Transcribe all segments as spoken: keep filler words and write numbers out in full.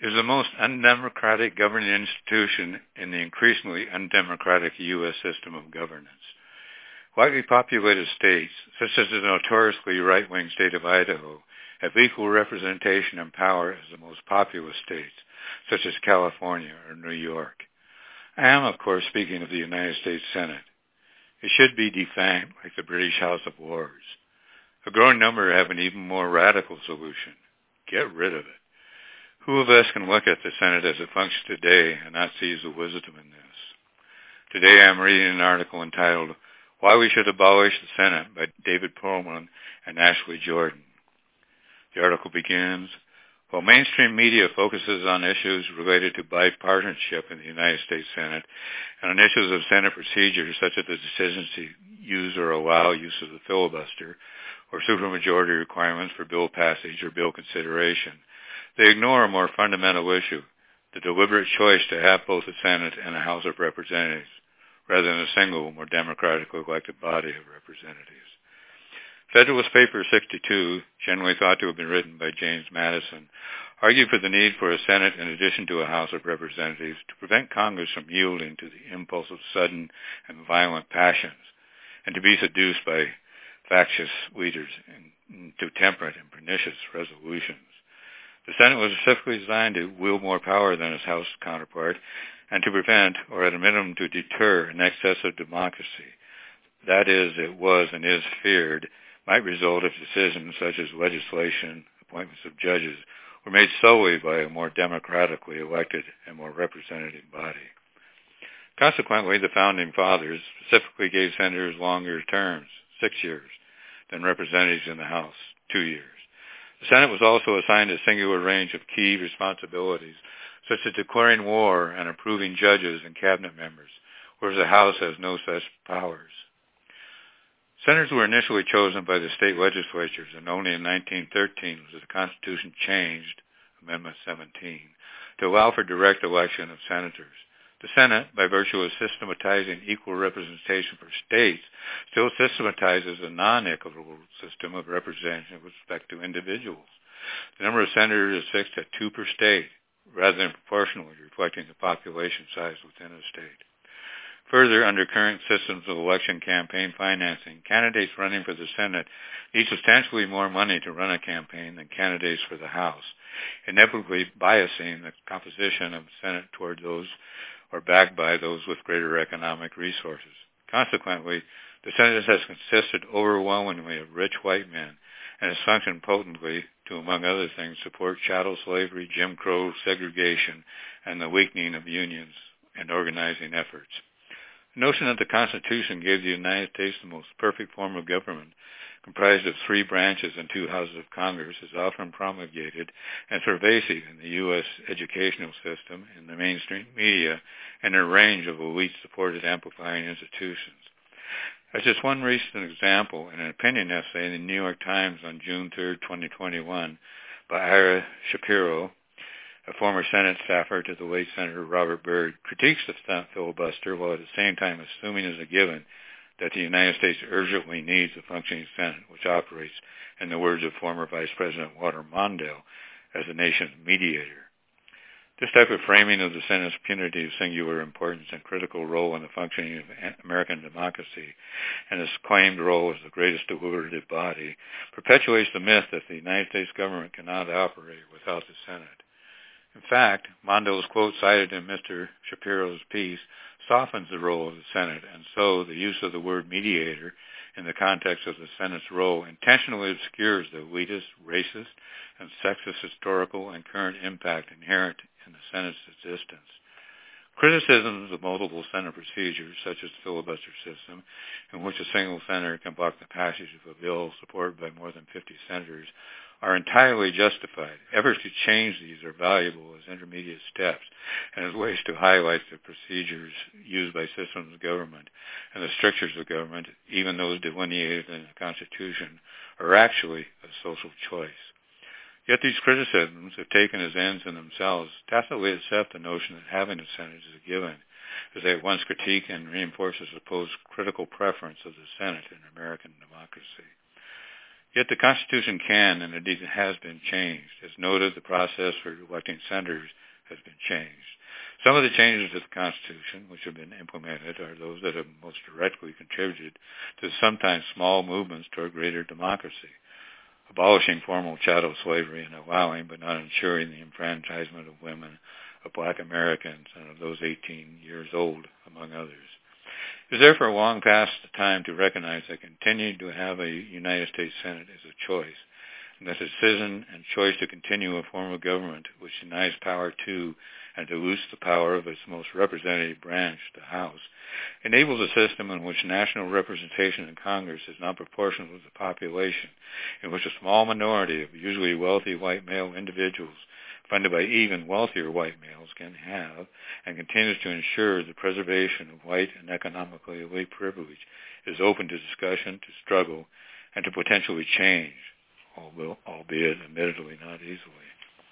is the most undemocratic governing institution in the increasingly undemocratic U S system of governance. Lightly populated states, such as the notoriously right-wing state of Idaho, have equal representation and power as the most populous states, such as California or New York. I am, of course, speaking of the United States Senate. It should be defanged like the British House of Lords. A growing number have an even more radical solution. Get rid of it. Who of us can look at the Senate as it functions today and not seize the wisdom in this? Today I'm reading an article entitled Why We Should Abolish the Senate by David Perlman and Ashley Jordan. The article begins, while mainstream media focuses on issues related to bipartisanship in the United States Senate and on issues of Senate procedures such as the decisions to use or allow use of the filibuster or supermajority requirements for bill passage or bill consideration, they ignore a more fundamental issue, the deliberate choice to have both a Senate and a House of Representatives, rather than a single, more democratically elected body of representatives. Federalist Paper sixty-two, generally thought to have been written by James Madison, argued for the need for a Senate in addition to a House of Representatives to prevent Congress from yielding to the impulse of sudden and violent passions and to be seduced by factious leaders into temperate and pernicious resolutions. The Senate was specifically designed to wield more power than its House counterpart and to prevent, or at a minimum to deter, an excess of democracy. That is, it was and is feared might result if decisions such as legislation, appointments of judges, were made solely by a more democratically elected and more representative body. Consequently, the Founding Fathers specifically gave senators longer terms, six years, than representatives in the House, two years. The Senate was also assigned a singular range of key responsibilities, such as declaring war and approving judges and cabinet members, whereas the House has no such powers. Senators were initially chosen by the state legislatures, and only in nineteen thirteen was the Constitution changed, Amendment seventeen, to allow for direct election of senators. The Senate, by virtue of systematizing equal representation for states, still systematizes a non-equitable system of representation with respect to individuals. The number of senators is fixed at two per state, rather than proportionally reflecting the population size within a state. Further, under current systems of election campaign financing, candidates running for the Senate need substantially more money to run a campaign than candidates for the House, inevitably biasing the composition of the Senate toward those or backed by those with greater economic resources. Consequently, the Senate has consisted overwhelmingly of rich white men and has functioned potently to, among other things, support chattel slavery, Jim Crow segregation, and the weakening of unions and organizing efforts. The notion that the Constitution gave the United States the most perfect form of government, comprised of three branches and two houses of Congress, is often promulgated and pervasive in the U S educational system, in the mainstream media, and a range of elite-supported amplifying institutions. As just one recent example, in an opinion essay in the New York Times on June third, twenty twenty-one, by Ira Shapiro, a former Senate staffer to the late Senator Robert Byrd, critiques the Senate filibuster while at the same time assuming as a given that the United States urgently needs a functioning Senate, which operates, in the words of former Vice President Walter Mondale, as the nation's mediator. This type of framing of the Senate's punitive singular importance and critical role in the functioning of American democracy and its claimed role as the greatest deliberative body perpetuates the myth that the United States government cannot operate without the Senate. In fact, Mondale's quote cited in Mister Shapiro's piece softens the role of the Senate, and so the use of the word mediator in the context of the Senate's role intentionally obscures the elitist, racist, and sexist historical and current impact inherent in the Senate's existence. Criticisms of multiple Senate procedures, such as the filibuster system, in which a single senator can block the passage of a bill supported by more than fifty senators, are entirely justified. Efforts to change these are valuable as intermediate steps and as ways to highlight the procedures used by systems of government and the strictures of government, even those delineated in the Constitution, are actually a social choice. Yet these criticisms, if taken as ends in themselves, tacitly accept the notion that having a Senate is a given, as they at once critique and reinforce the supposed critical preference of the Senate in American democracy. Yet the Constitution can, and indeed it has been changed. As noted, the process for electing senators has been changed. Some of the changes to the Constitution, which have been implemented, are those that have most directly contributed to sometimes small movements toward greater democracy, abolishing formal chattel slavery and allowing but not ensuring the enfranchisement of women, of black Americans, and of those eighteen years old, among others. It is therefore long past the time to recognize that continuing to have a United States Senate is a choice, and that the decision and choice to continue a form of government which denies power to and dilutes the power of its most representative branch, the House, enables a system in which national representation in Congress is not proportional to the population, in which a small minority of usually wealthy white male individuals funded by even wealthier white males can have and continues to ensure the preservation of white and economically elite privilege is open to discussion, to struggle, and to potentially change, albeit admittedly not easily.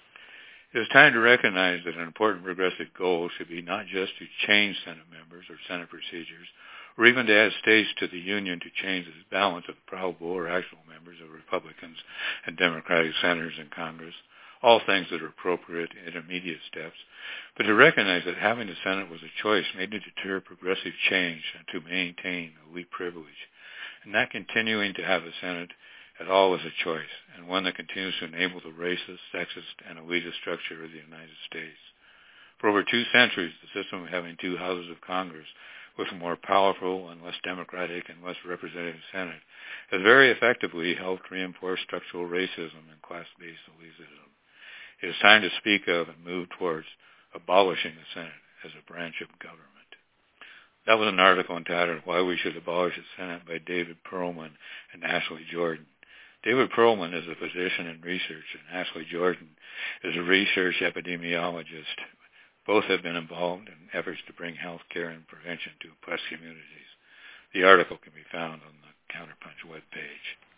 It is time to recognize that an important progressive goal should be not just to change Senate members or Senate procedures, or even to add states to the Union to change the balance of probable or actual members of Republicans and Democratic senators in Congress, all things that are appropriate intermediate steps, but to recognize that having the Senate was a choice made to deter progressive change and to maintain elite privilege, and not continuing to have the Senate at all is a choice, and one that continues to enable the racist, sexist, and elitist structure of the United States. For over two centuries, the system of having two houses of Congress with a more powerful and less democratic and less representative Senate has very effectively helped reinforce structural racism and class-based elitism. It is time to speak of and move towards abolishing the Senate as a branch of government. That was an article entitled Why We Should Abolish the Senate by David Perlman and Ashley Jordan. David Perlman is a physician in research, and Ashley Jordan is a research epidemiologist. Both have been involved in efforts to bring health care and prevention to oppressed communities. The article can be found on the Counterpunch webpage.